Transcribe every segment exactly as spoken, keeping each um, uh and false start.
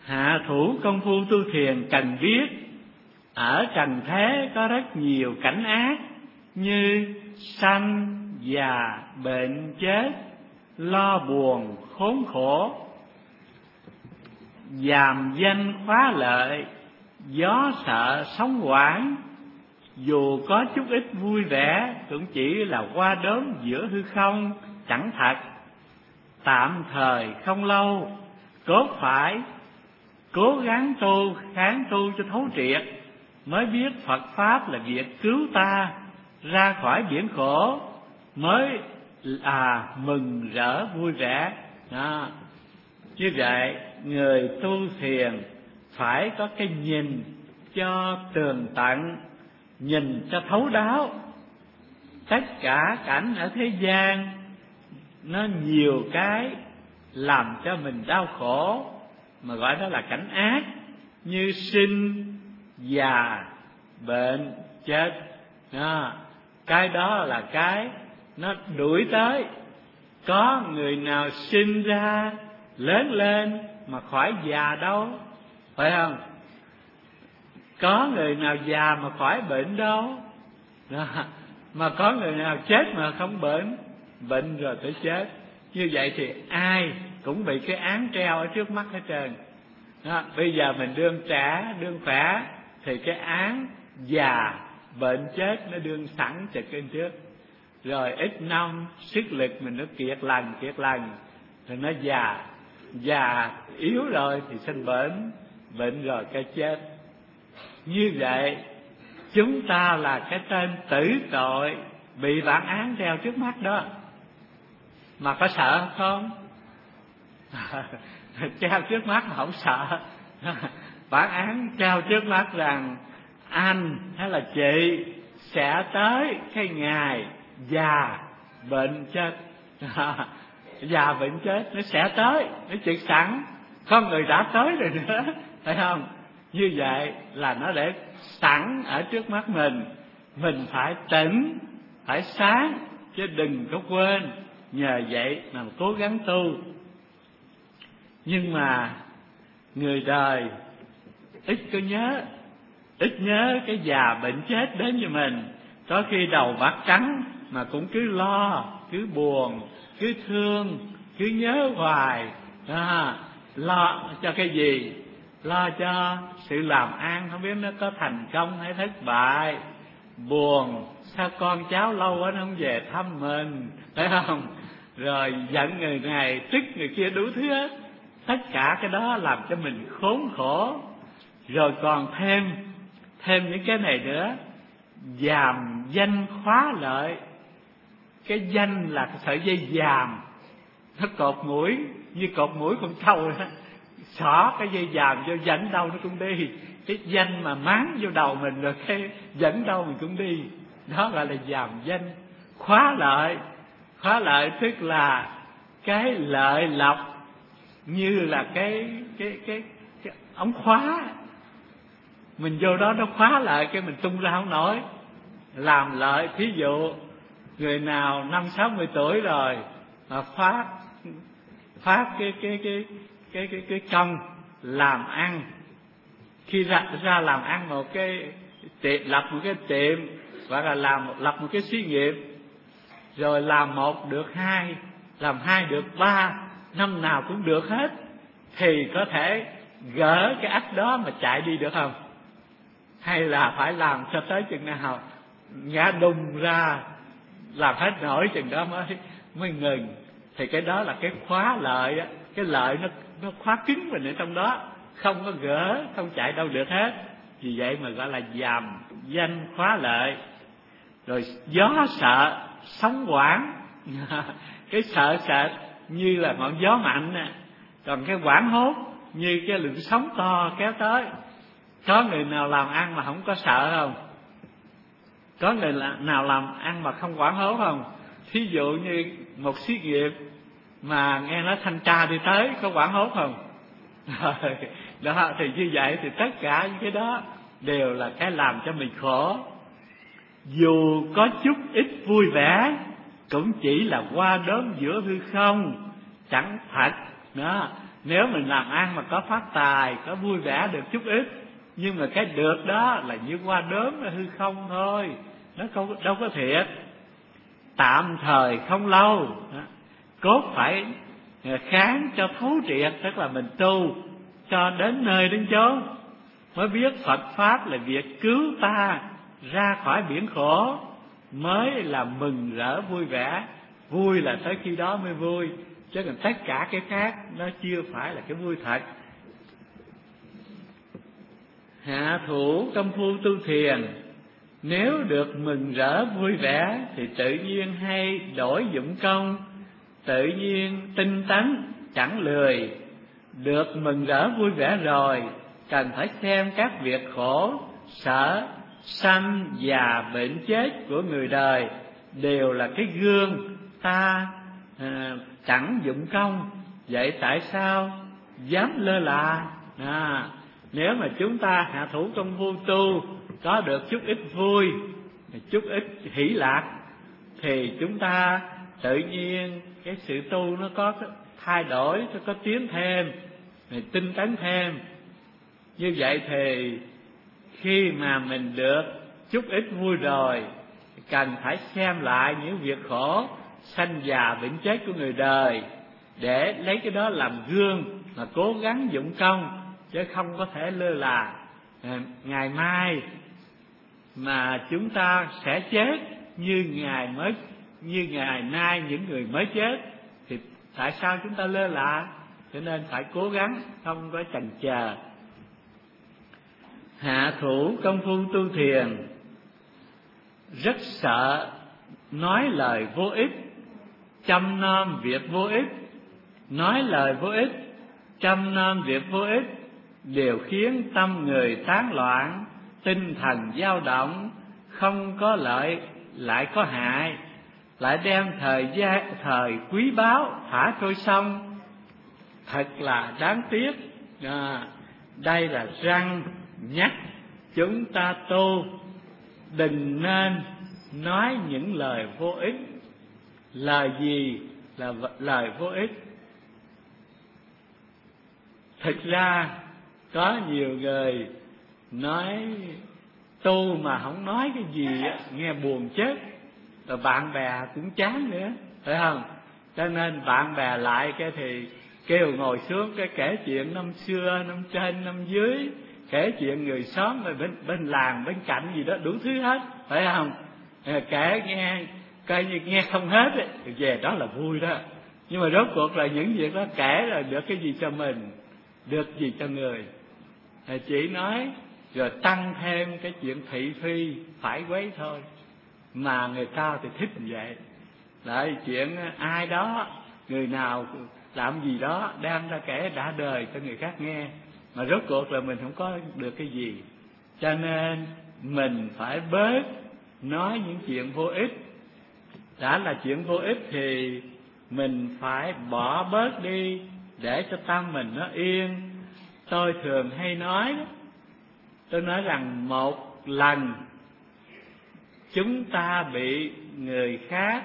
hạ thủ công phu tu thiền cần biết, ở trần thế có rất nhiều cảnh ác như sanh, già, bệnh, chết, lo buồn, khốn khổ, dàm danh khóa lợi, gió sợ sóng quảng. Dù có chút ít vui vẻ cũng chỉ là qua đốm giữa hư không, chẳng thật, tạm thời không lâu. Cốt phải cố gắng tu, kháng tu cho thấu triệt, mới biết Phật Pháp là việc cứu ta ra khỏi biển khổ, mới à mừng rỡ vui vẻ. Đó. Như vậy người tu thiền phải có cái nhìn cho tường tận, nhìn cho thấu đáo. Tất cả cảnh ở thế gian nó nhiều cái làm cho mình đau khổ, mà gọi đó là cảnh ác, như sinh, già, bệnh, chết. Đó. Cái đó là cái nó đuổi tới. Có người nào sinh ra lớn lên mà khỏi già đâu, phải không? Có người nào già mà khỏi bệnh đâu. Đó. Mà có người nào chết mà không bệnh, bệnh rồi tới chết. Như vậy thì ai cũng bị cái án treo ở trước mắt hết trơn. Đó. Bây giờ mình đương trẻ, đương khỏe thì cái án già, bệnh, chết nó đương sẵn trực bên trước. Rồi ít năm sức lực mình nó kiệt lần, kiệt lần thì nó già, già yếu rồi thì sinh bệnh, bệnh rồi cái chết. Như vậy chúng ta là cái tên tử tội bị bản án treo trước mắt đó, mà có sợ không? Treo trước mắt mà không sợ. Bản án treo trước mắt rằng anh hay là chị sẽ tới cái ngày già bệnh chết. Già bệnh chết nó sẽ tới, nó trực sẵn, con người đã tới rồi nữa, phải không? Như vậy là nó để sẵn ở trước mắt mình. Mình phải tỉnh, phải sáng, chứ đừng có quên. Nhờ vậy mà cố gắng tu. Nhưng mà người đời ít có nhớ, ít nhớ cái già bệnh chết đến với mình. Có khi đầu bạc trắng mà cũng cứ lo, cứ buồn, cứ thương, cứ nhớ hoài. À, lo cho cái gì? Lo cho sự làm ăn không biết nó có thành công hay thất bại. Buồn, sao con cháu lâu quá nó không về thăm mình, phải không? Rồi giận người này, tức người kia, đủ thứ hết. Tất cả cái đó làm cho mình khốn khổ. Rồi còn thêm Thêm những cái này nữa. Dàm danh khóa lợi. Cái danh là cái sợi dây dàm, nó cột mũi, như cột mũi con trâu đó. Xỏ cái dây dàm vô dẫn đâu nó cũng đi. Cái danh mà máng vô đầu mình rồi cái dẫn đâu mình cũng đi. Đó gọi là dàm danh khóa lợi. Khóa lợi tức là cái lợi lộc, như là cái cái cái, cái ống khóa. Mình vô đó nó khóa lại, cái mình tung ra không nổi. Làm lợi, thí dụ người nào năm sáu mươi tuổi rồi mà phát phát cái cái cái cái cái cái công làm ăn, khi ra ra làm ăn một cái tiệm, lập một cái tiệm, hoặc là làm lập một cái xí nghiệp, rồi làm một được hai, làm hai được ba, năm nào cũng được hết, thì có thể gỡ cái ách đó mà chạy đi được không? Hay là phải làm cho tới chừng nào ngã đùng ra, làm hết nổi chừng đó mới mới ngừng. Thì cái đó là cái khóa lợi á, cái lợi nó nó khóa cứng mình ở trong đó, không có gỡ, không chạy đâu được hết. Vì vậy mà gọi là dàm danh khóa lợi. Rồi gió sợ sóng quảng. Cái sợ sệt như là ngọn gió mạnh nè, còn cái quảng hốt như cái lượng sóng to kéo tới. Có người nào làm ăn mà không có sợ không? Có người nào làm ăn mà không quảng hốt không? Thí dụ như một xí nghiệp mà nghe nói thanh tra đi tới, có quảng hốt không? Đó, thì như vậy thì tất cả những cái đó đều là cái làm cho mình khổ. Dù có chút ít vui vẻ cũng chỉ là qua đốm giữa hư không, chẳng thật. Đó, Nếu mình làm ăn mà có phát tài, có vui vẻ được chút ít, nhưng mà cái được đó là như qua đốm, là hư không thôi, nó không, đâu có thiệt, tạm thời không lâu. Cốt phải kháng cho thấu triệt, tức là mình tu cho đến nơi đến chốn, mới biết Phật Pháp là việc cứu ta ra khỏi biển khổ, mới là mừng rỡ vui vẻ. Vui là tới khi đó mới vui, chứ còn tất cả cái khác nó chưa phải là cái vui thật. Hạ thủ công phu tu thiền, nếu được mừng rỡ vui vẻ thì tự nhiên hay đổi dụng công, tự nhiên tinh tấn chẳng lười. Được mừng rỡ vui vẻ rồi, cần phải xem các việc khổ sở sanh già bệnh chết của người đời đều là cái gương ta à, chẳng dụng công. Vậy tại sao dám lơ là? À, nếu mà chúng ta hạ thủ công phu tu, có được chút ít vui, chút ít hỷ lạc, thì chúng ta tự nhiên cái sự tu nó có thay đổi, nó có tiến thêm, tinh tấn thêm. Như vậy thì khi mà mình được chút ít vui rồi, cần phải xem lại những việc khổ sanh già bệnh chết của người đời, để lấy cái đó làm gương mà cố gắng dụng công, chứ không có thể lơ là. À, ngày mai mà chúng ta sẽ chết như ngày mới như ngày nay những người mới chết, thì tại sao chúng ta lơ là? Cho nên phải cố gắng, không có chần chờ. Hạ thủ công phu tu thiền, rất sợ nói lời vô ích, chăm nom việc vô ích. Nói lời vô ích, chăm nom việc vô ích đều khiến tâm người tán loạn, tinh thần dao động, không có lợi lại có hại, lại đem thời gian thời quý báu thả trôi sông. Thật là đáng tiếc. À, đây là răn nhắc chúng ta tu, đừng nên nói những lời vô ích. Lời gì là lời vô ích? Thực ra có nhiều người nói tu mà không nói cái gì nghe buồn chết, rồi bạn bè cũng chán nữa, phải không? Cho nên bạn bè lại cái thì kêu ngồi xuống cái kể chuyện năm xưa, năm trên năm dưới, kể chuyện người xóm rồi bên bên làng bên cạnh gì đó đủ thứ hết, phải không? Kể nghe coi như nghe không hết ấy, thì về đó là vui đó. Nhưng mà rốt cuộc là những việc đó kể là được cái gì cho mình, được gì cho người. Chỉ nói rồi tăng thêm cái chuyện thị phi phải quấy thôi, mà người ta thì thích như vậy. Lại chuyện ai đó, người nào làm gì đó đem ra kể đã đời cho người khác nghe, mà rốt cuộc là mình không có được cái gì. Cho nên mình phải bớt nói những chuyện vô ích. Đã là chuyện vô ích thì mình phải bỏ bớt đi để cho tâm mình nó yên. Tôi thường hay nói, tôi nói rằng một lần chúng ta bị người khác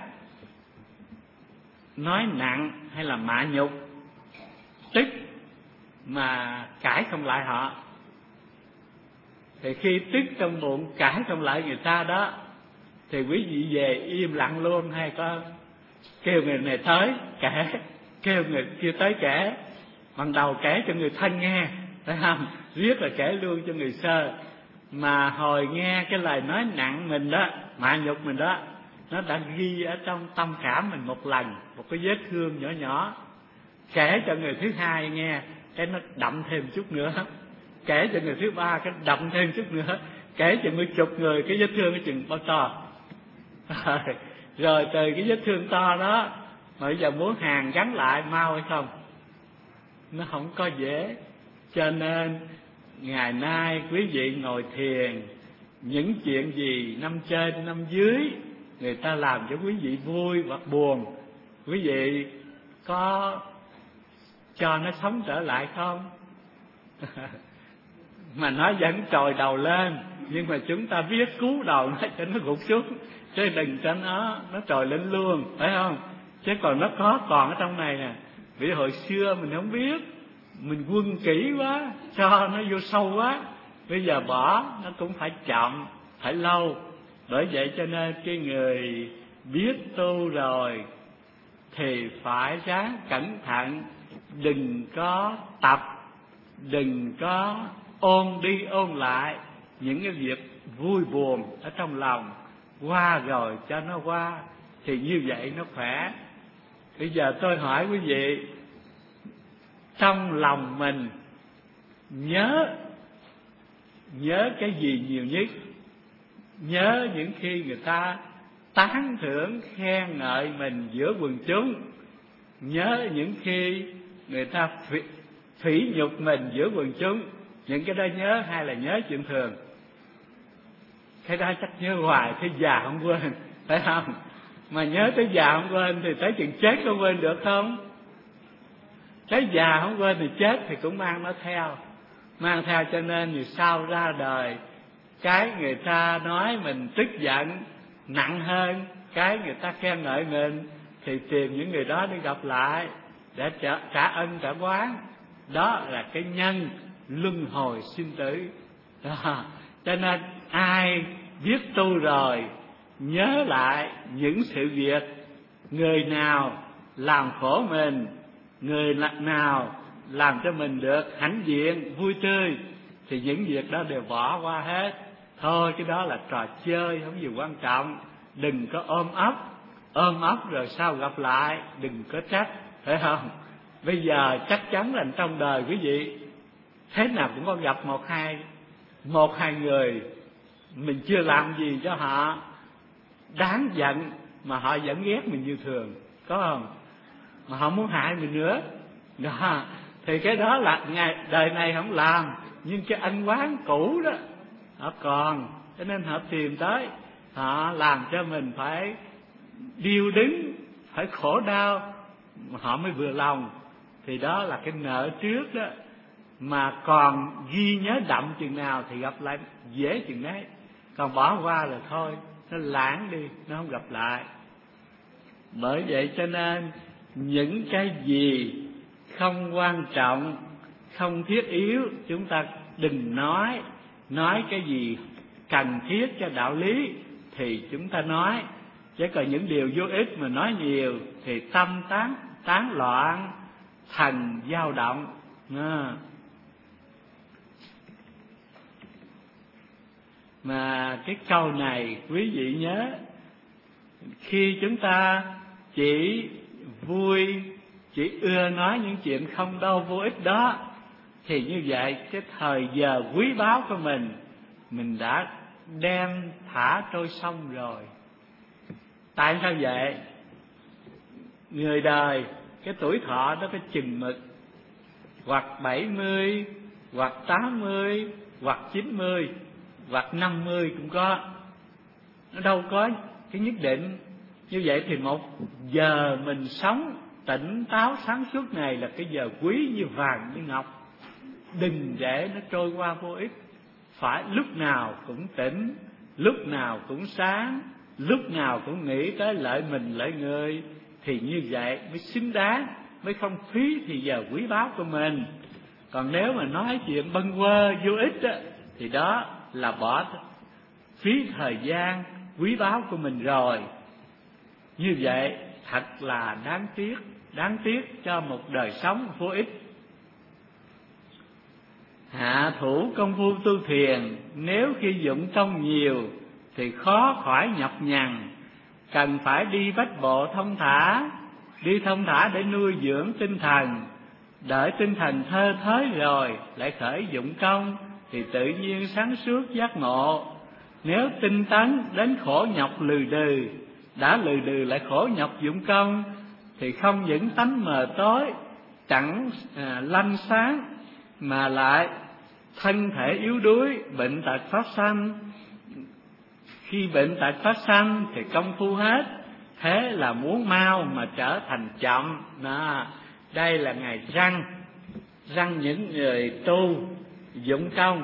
nói nặng hay là mạ nhục, tức mà cãi không lại họ, thì khi tức trong bụng cãi không lại người ta đó, thì quý vị về im lặng luôn, hay có kêu người này tới kể, kêu người kia tới kể, ban đầu kể cho người thân nghe, phải không? Riết là kể luôn cho người sơ. Mà hồi nghe cái lời nói nặng mình đó, mạ nhục mình đó, nó đã ghi ở trong tâm khảm mình một lần, một cái vết thương nhỏ nhỏ. Kể cho người thứ hai nghe, cái nó đậm thêm chút nữa. Kể cho người thứ ba, cái đậm thêm chút nữa. Kể cho người chục người, cái vết thương cái chừng bao to. Rồi từ cái vết thương to đó, mà bây giờ muốn hàn gắn lại mau hay không? Nó không có dễ. Cho nên ngày nay quý vị ngồi thiền, những chuyện gì năm trên năm dưới người ta làm cho quý vị vui hoặc buồn, quý vị có cho nó sống trở lại không? Mà nó vẫn trồi đầu lên, nhưng mà chúng ta biết cứu đầu nó cho nó gục xuống, chứ đừng cho nó nó trồi lên luôn, phải không? Chứ còn nó có còn ở trong này nè. Vì hồi xưa mình không biết, mình quân kỹ quá, cho nó vô sâu quá, bây giờ bỏ nó cũng phải chậm, phải lâu. Bởi vậy cho nên cái người biết tu rồi thì phải ráng cẩn thận, đừng có tập, đừng có ôn đi ôn lại những cái việc vui buồn ở trong lòng. Qua rồi cho nó qua, thì như vậy nó khỏe. Bây giờ tôi hỏi quý vị, trong lòng mình nhớ nhớ cái gì nhiều nhất? Nhớ những khi người ta tán thưởng khen ngợi mình giữa quần chúng, nhớ những khi người ta phỉ, phỉ nhục mình giữa quần chúng. Những cái đó nhớ hay là nhớ chuyện thường? Cái đó chắc nhớ hoài, tới già không quên, phải không? Mà nhớ tới già không quên thì tới chừng chết có quên được không? Tới già không quên thì chết thì cũng mang nó theo. Mang theo cho nên vì sao ra đời, cái người ta nói mình tức giận nặng hơn cái người ta khen ngợi mình, thì tìm những người đó đi gặp lại để trả, trả ân trả oán. Đó là cái nhân luân hồi sinh tử đó. Cho nên ai biết tu rồi nhớ lại những sự việc, người nào làm khổ mình, người nào làm cho mình được hãnh diện vui tươi, thì những việc đó đều bỏ qua hết. Thôi cái đó là trò chơi, không gì quan trọng. Đừng có ôm ấp, ôm ấp rồi sao gặp lại, đừng có trách, phải không? Bây giờ chắc chắn là trong đời quý vị thế nào cũng có gặp một hai một hai người mình chưa làm gì cho họ đáng giận mà họ vẫn ghét mình như thường, có không? Mà họ muốn hại mình nữa đó, thì cái đó là ngày đời này không làm, nhưng cái ân oán cũ đó họ còn, cho nên họ tìm tới, họ làm cho mình phải điêu đứng, phải khổ đau, họ mới vừa lòng. Thì đó là cái nợ trước đó, mà còn ghi nhớ đậm chừng nào thì gặp lại dễ chừng đấy. Còn bỏ qua là thôi, nó lãng đi, nó không gặp lại. Bởi vậy cho nên những cái gì không quan trọng, không thiết yếu, chúng ta đừng nói. Nói cái gì cần thiết cho đạo lý thì chúng ta nói, chứ còn những điều vô ích mà nói nhiều thì tâm tán tán loạn, thần dao động à. Mà cái câu này quý vị nhớ, khi chúng ta chỉ vui, chỉ ưa nói những chuyện không đâu vô ích đó, thì như vậy cái thời giờ quý báu của mình mình đã đem thả trôi sông rồi. Tại sao vậy? Người đời cái tuổi thọ nó có chừng mực, hoặc bảy mươi, hoặc tám mươi, hoặc chín mươi, hoặc năm mươi cũng có. Nó đâu có cái nhất định. Như vậy thì một giờ mình sống tỉnh táo sáng suốt này là cái giờ quý như vàng như ngọc. Đừng để nó trôi qua vô ích. Phải lúc nào cũng tỉnh, lúc nào cũng sáng, lúc nào cũng nghĩ tới lợi mình lợi người, thì như vậy mới xứng đáng, mới không phí thì giờ quý báu của mình. Còn nếu mà nói chuyện bâng quơ vô ích đó, thì đó là bỏ phí thời gian quý báu của mình rồi. Như vậy thật là đáng tiếc, đáng tiếc cho một đời sống vô ích. Hạ thủ công phu tu thiền, nếu khi dụng công nhiều thì khó khỏi nhọc nhằn, cần phải đi bách bộ thông thả, đi thông thả để nuôi dưỡng tinh thần. Đợi tinh thần thơ thới rồi lại khởi dụng công, thì tự nhiên sáng suốt giác ngộ. Nếu tinh tấn đến khổ nhọc lừ đừ, đã lừ đừ lại khổ nhọc dụng công, thì không những tánh mờ tối chẳng à, lanh sáng, mà lại thân thể yếu đuối, bệnh tật phát sanh. Khi bệnh tật phát sanh thì công phu hết, thế là muốn mau mà trở thành chậm. Đó, đây là ngày răng răng những người tu dụng công.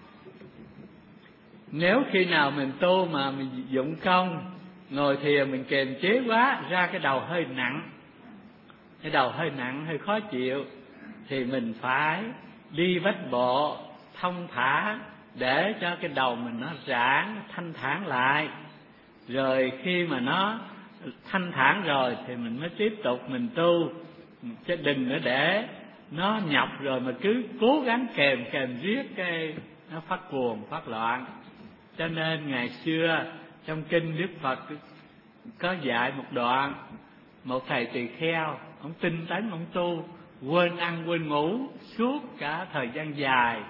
Nếu khi nào mình tu mà mình dụng công, ngồi thiền mình kiềm chế quá, ra cái đầu hơi nặng, cái đầu hơi nặng hơi khó chịu, thì mình phải đi bách bộ thông thả để cho cái đầu mình nó giãn thanh thản lại. Rồi khi mà nó thanh thản rồi thì mình mới tiếp tục mình tu, chứ đừng nữa để nó nhọc rồi mà cứ cố gắng kèm kèm riết cái nó phát cuồng phát loạn. Cho nên ngày xưa trong kinh Đức Phật có dạy một đoạn, một thầy tỳ kheo, ông tinh tấn ông tu, quên ăn quên ngủ suốt cả thời gian dài.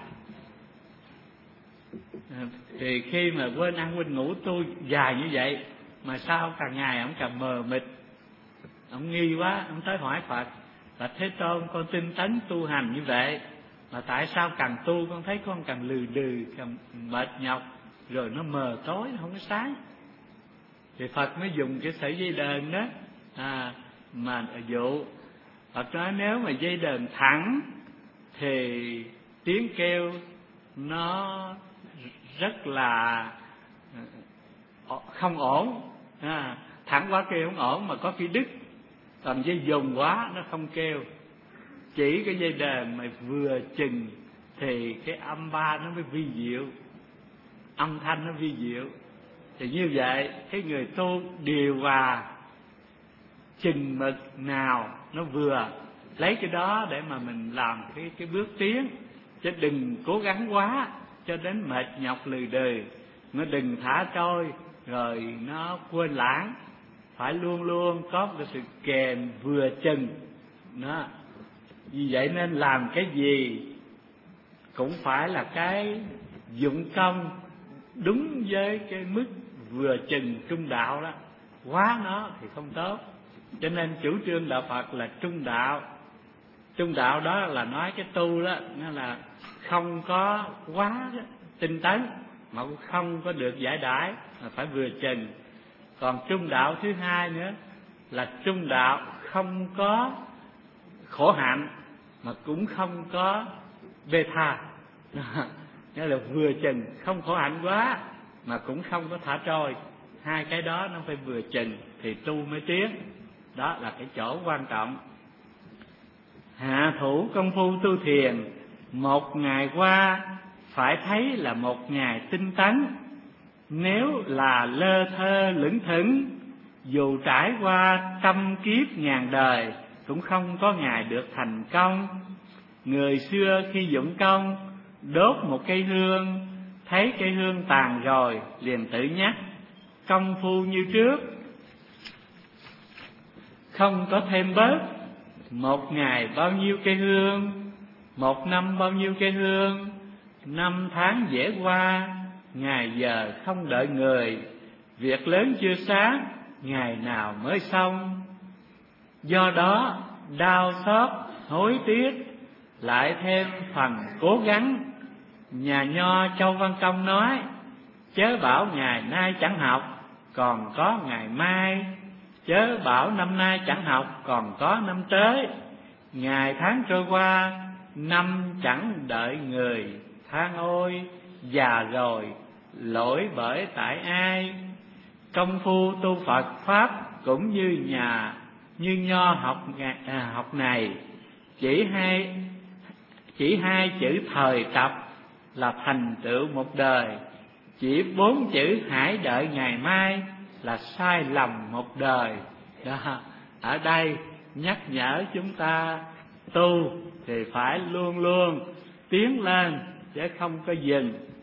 Thì khi mà quên ăn quên ngủ tu dài như vậy mà sao càng ngày ông càng mờ mịt, ông nghi quá, ông tới hỏi Phật là Thế Tôn, con tinh tấn tu hành như vậy mà tại sao càng tu con thấy con càng lừ đừ, càng mệt nhọc, rồi nó mờ tối, nó không có sáng. Thì Phật mới dùng cái sợi dây đờn đó à, mà dụ. Phật nói nếu mà dây đờn thẳng thì tiếng kêu nó rất là không ổn, à, thẳng quá kêu không ổn, mà có khi đứt. Còn dây dùng quá nó không kêu. Chỉ cái dây đờn mà vừa chừng thì cái âm ba nó mới vi diệu, âm thanh nó vi diệu. Thì như vậy cái người tu điều hòa chừng mực nào nó vừa, lấy cái đó để mà mình làm cái cái bước tiến, chứ đừng cố gắng quá cho đến mệt nhọc lừ đừ, nó đừng thả trôi rồi nó quên lãng. Phải luôn luôn có cái sự kèm vừa chừng đó. Vì vậy nên làm cái gì cũng phải là cái dụng công đúng với cái mức vừa chừng trung đạo đó, quá nó thì không tốt. Cho nên chủ trương đạo Phật là trung đạo. Trung đạo đó là nói cái tu đó, nó là không có quá tinh tấn mà cũng không có được giải đãi, mà phải vừa chừng. Còn trung đạo thứ hai nữa là trung đạo không có khổ hạnh mà cũng không có bê tha. Nghĩa là vừa chừng, không khổ hạnh quá mà cũng không có thả trôi. Hai cái đó nó phải vừa chừng thì tu mới tiến. Đó là cái chỗ quan trọng. Hạ thủ công phu tu thiền, một ngày qua phải thấy là một ngày tinh tấn. Nếu là lơ thơ lững thững, dù trải qua trăm kiếp ngàn đời cũng không có ngày được thành công. Người xưa khi dụng công đốt một cây hương, thấy cây hương tàn rồi liền tự nhắc công phu như trước, không có thêm bớt. Một ngày bao nhiêu cây hương, một năm bao nhiêu cây hương, năm tháng dễ qua, ngày giờ không đợi người. Việc lớn chưa sáng, ngày nào mới xong. Do đó đau xót hối tiếc, lại thêm phần cố gắng. Nhà nho Châu Văn Công nói, chớ bảo ngày nay chẳng học, còn có ngày mai. Chớ bảo năm nay chẳng học, còn có năm tới. Ngày tháng trôi qua, năm chẳng đợi người. Than ôi, già rồi, lỗi bởi tại ai. Công phu tu Phật Pháp cũng như nhà như nho học à, học này, chỉ hai chỉ hai chữ thời tập là thành tựu một đời. Chỉ bốn chữ hãy đợi ngày mai là sai lầm một đời. Đó, ở đây nhắc nhở chúng ta tu thì phải luôn luôn tiến lên chứ không có dừng.